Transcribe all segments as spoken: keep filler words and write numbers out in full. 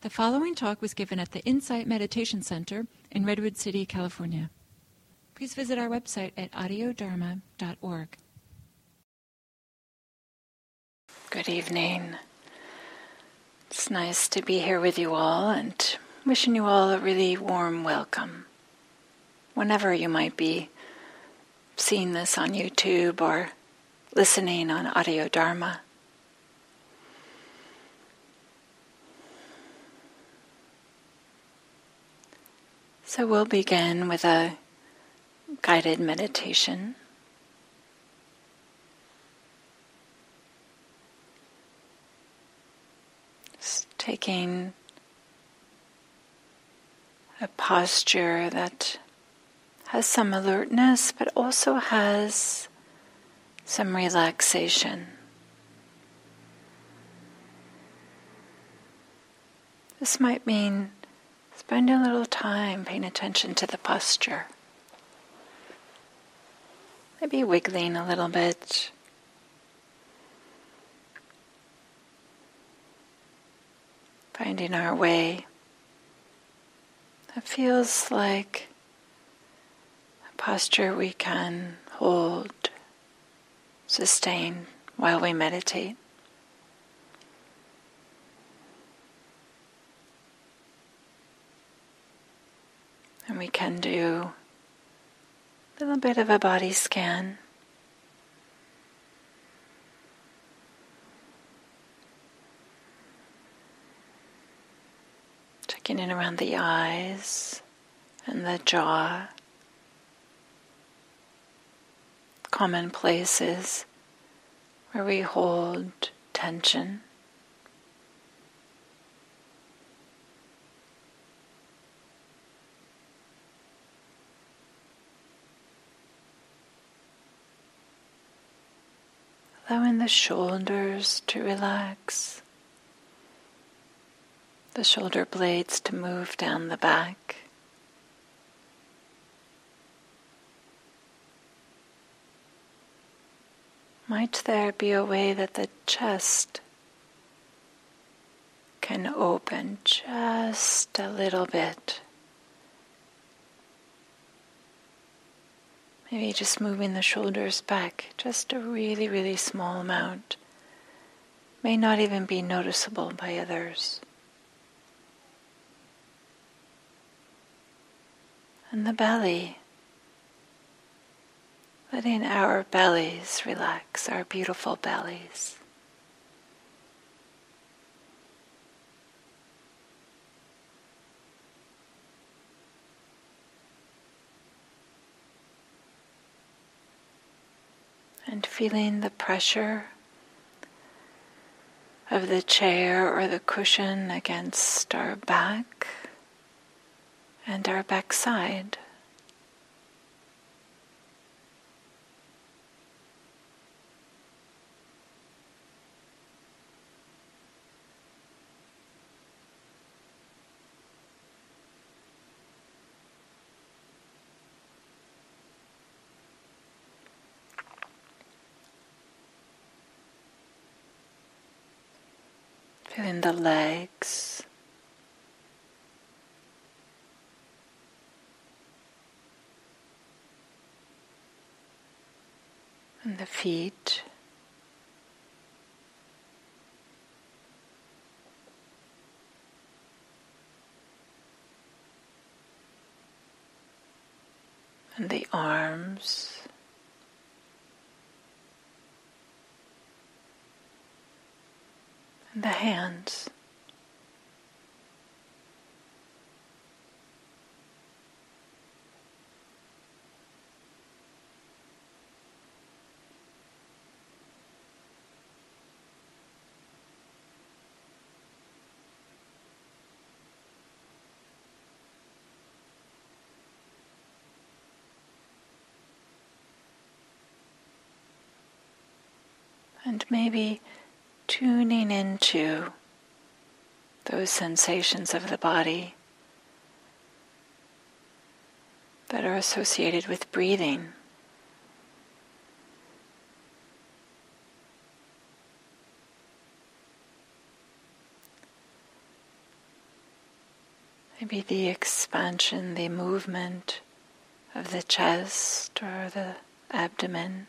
The following talk was given at the Insight Meditation Center in Redwood City, California. Please visit our website at audio dharma dot org. Good evening. It's nice to be here with you all and wishing you all a really warm welcome. Whenever you might be seeing this on YouTube or listening on Audio Dharma. So we'll begin with a guided meditation. Just taking a posture that has some alertness, but also has some relaxation. This might mean spending a little time paying attention to the posture. Maybe wiggling a little bit. Finding our way. That feels like a posture we can hold, sustain while we meditate. And we can do a little bit of a body scan. Checking in around the eyes and the jaw. Common places where we hold tension. Allowing the shoulders to relax, the shoulder blades to move down the back. Might there be a way that the chest can open just a little bit? Maybe just moving the shoulders back just a really, really small amount. May not even be noticeable by others. And the belly. Letting our bellies relax, our beautiful bellies. And feeling the pressure of the chair or the cushion against our back and our backside. Feeling the legs, and the feet, and the arms. And the hands. And maybe tuning into those sensations of the body that are associated with breathing. Maybe the expansion, the movement of the chest or the abdomen.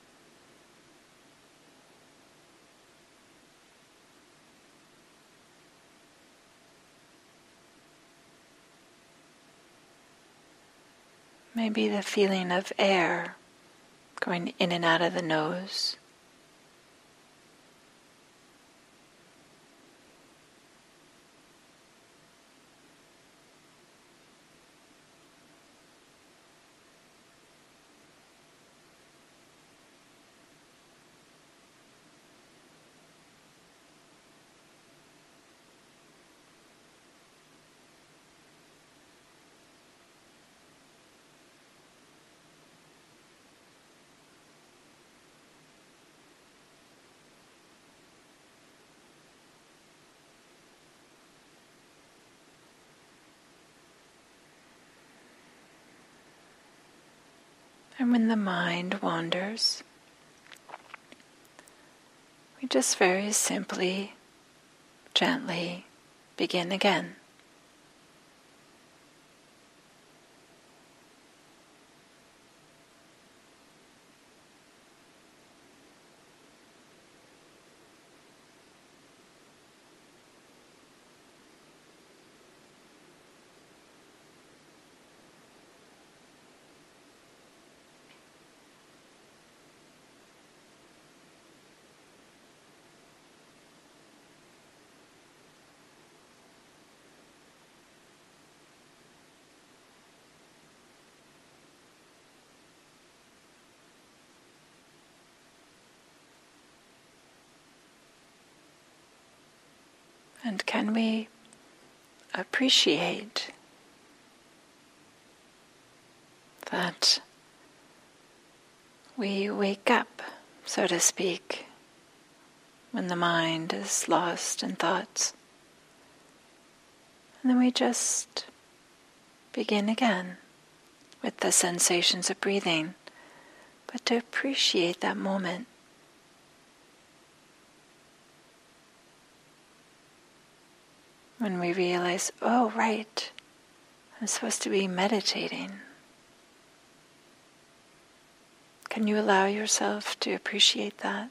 Maybe the feeling of air going in and out of the nose. And when the mind wanders, we just very simply, gently begin again. And can we appreciate that we wake up, so to speak, when the mind is lost in thoughts, and then we just begin again with the sensations of breathing, but to appreciate that moment. When we realize, oh, right, I'm supposed to be meditating. Can you allow yourself to appreciate that?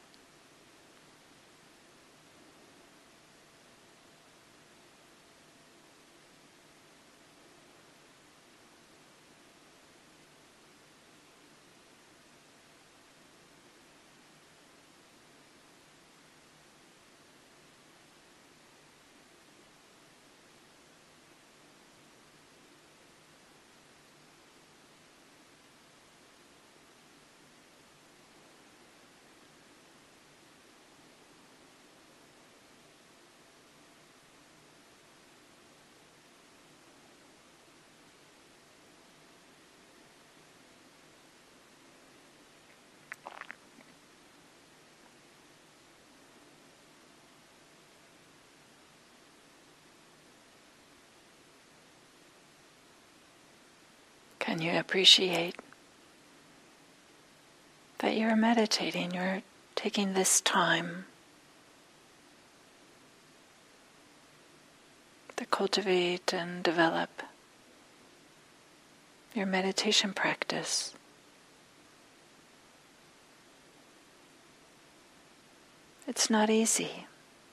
Can you appreciate that you're meditating, you're taking this time to cultivate and develop your meditation practice? It's not easy.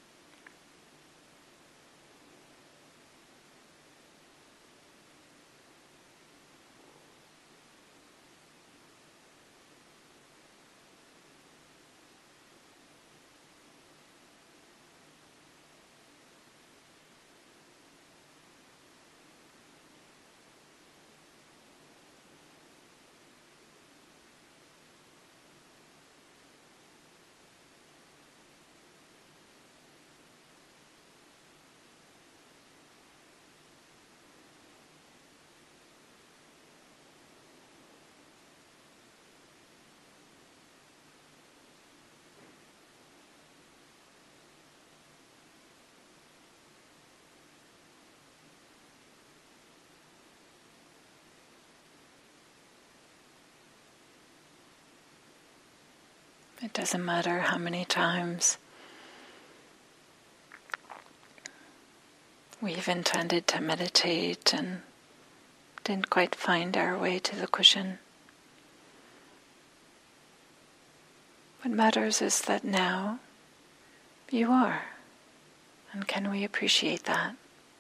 It doesn't matter how many times we've intended to meditate and didn't quite find our way to the cushion. What matters is that now you are, and can we appreciate that?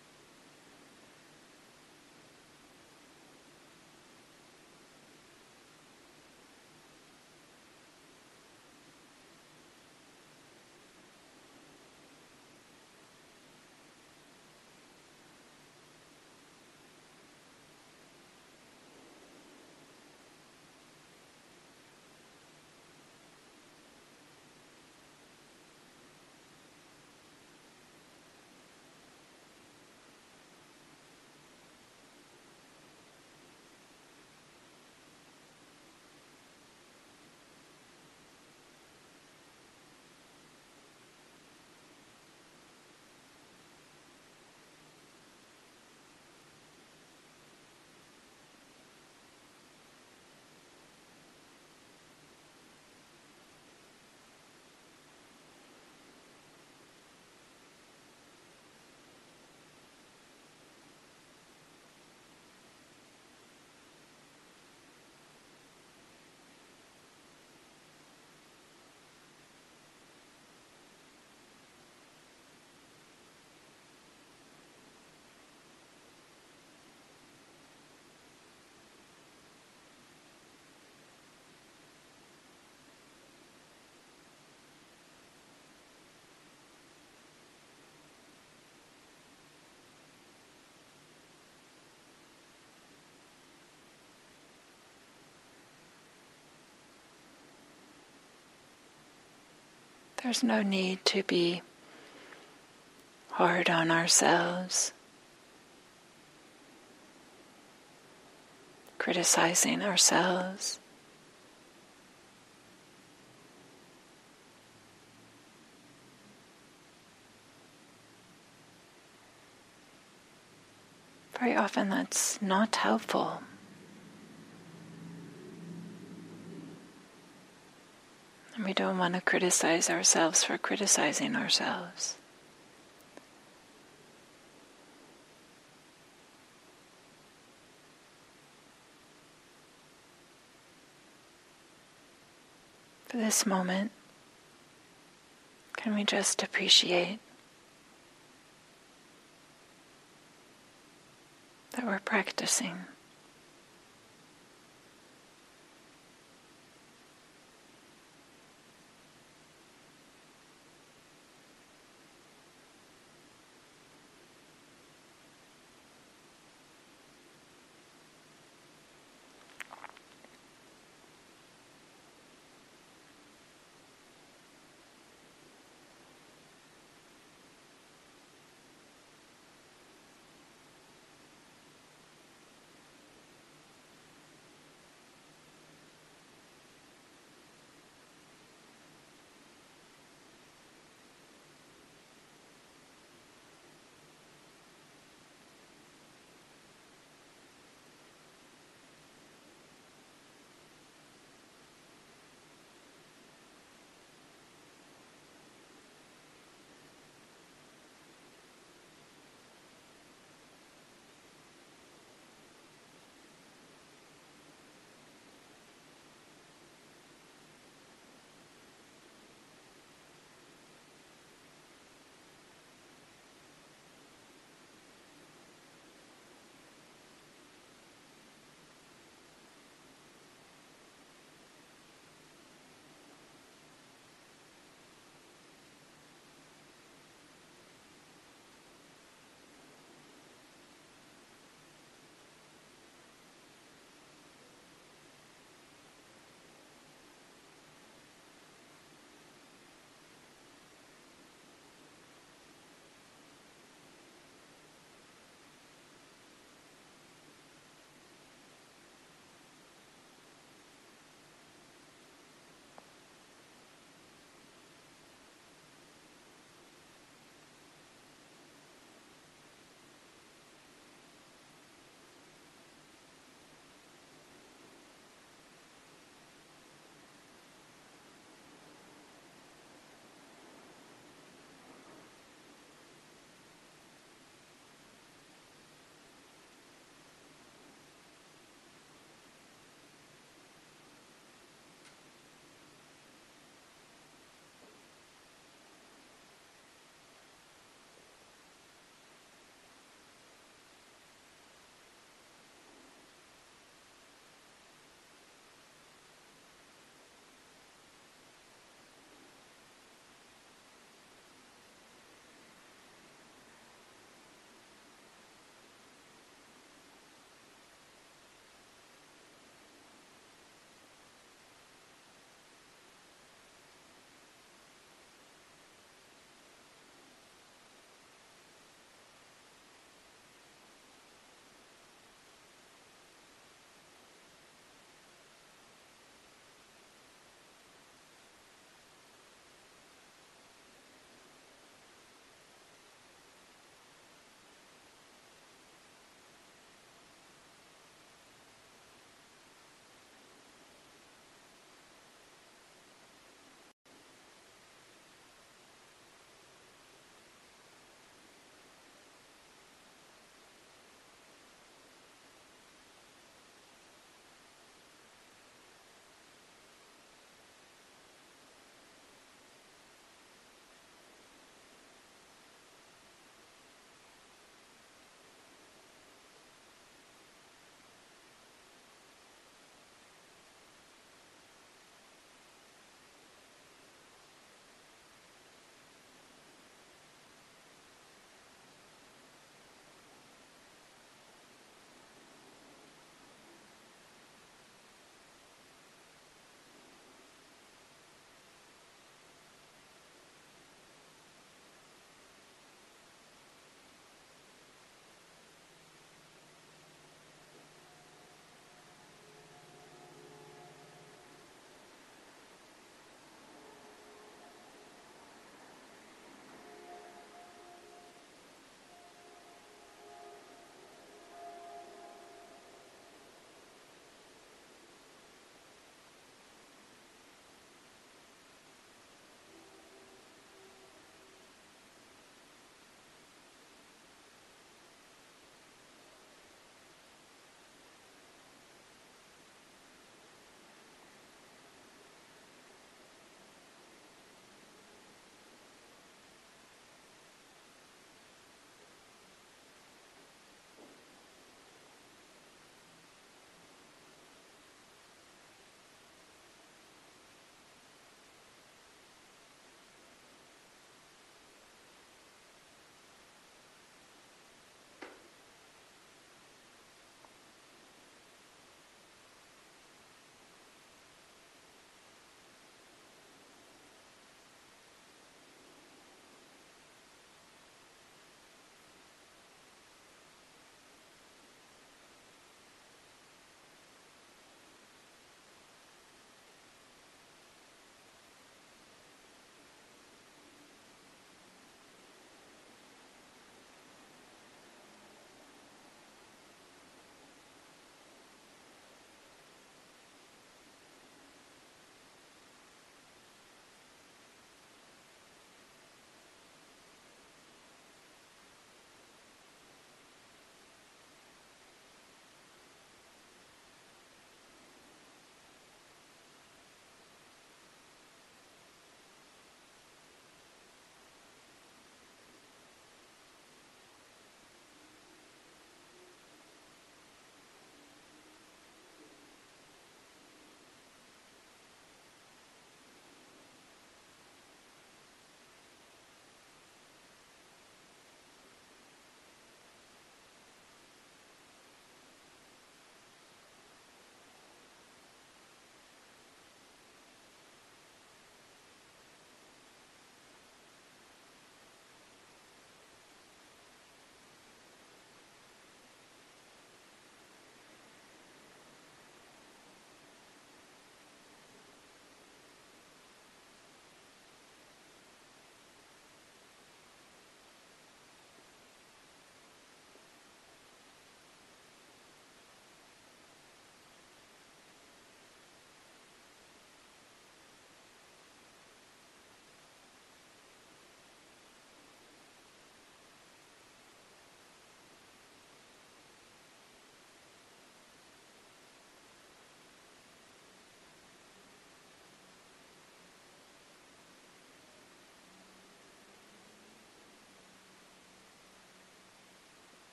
There's no need to be hard on ourselves, criticizing ourselves. Very often that's not helpful. And we don't want to criticize ourselves for criticizing ourselves. For this moment, can we just appreciate that we're practicing?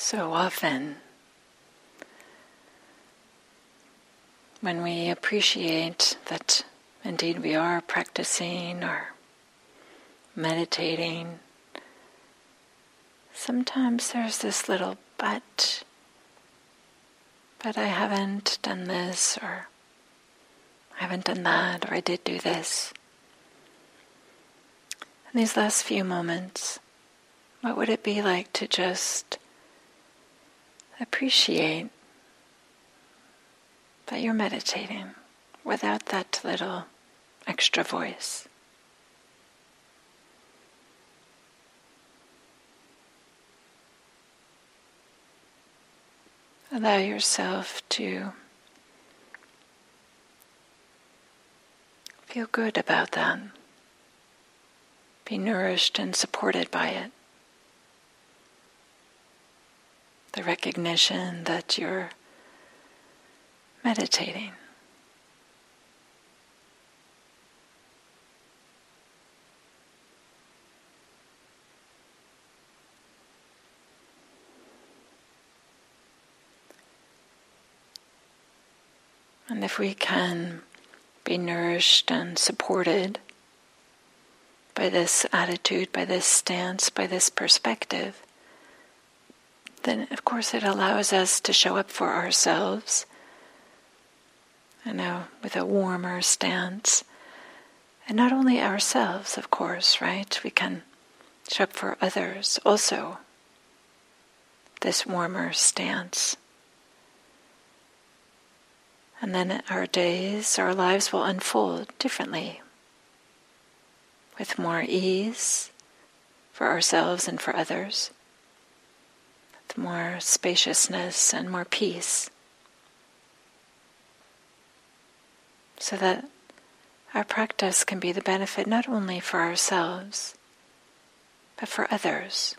So often, when we appreciate that indeed we are practicing or meditating, sometimes there's this little but, but I haven't done this, or I haven't done that, or I did do this. In these last few moments, what would it be like to just appreciate that you're meditating without that little extra voice? Allow yourself to feel good about that. Be nourished and supported by it. The recognition that you're meditating. And if we can be nourished and supported by this attitude, by this stance, by this perspective, then of course it allows us to show up for ourselves, you know, with a warmer stance. And not only ourselves, of course, right? We can show up for others also, this warmer stance. And then our days, our lives will unfold differently, with more ease for ourselves and for others, with more spaciousness and more peace, so that our practice can be the benefit not only for ourselves, but for others,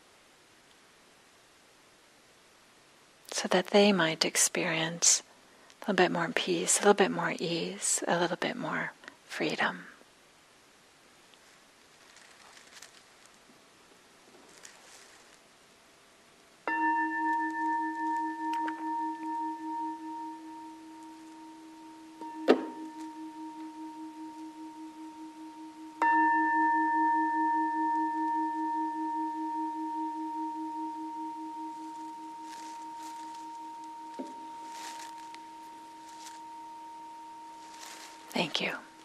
so that they might experience a little bit more peace, a little bit more ease, a little bit more freedom. Thank you.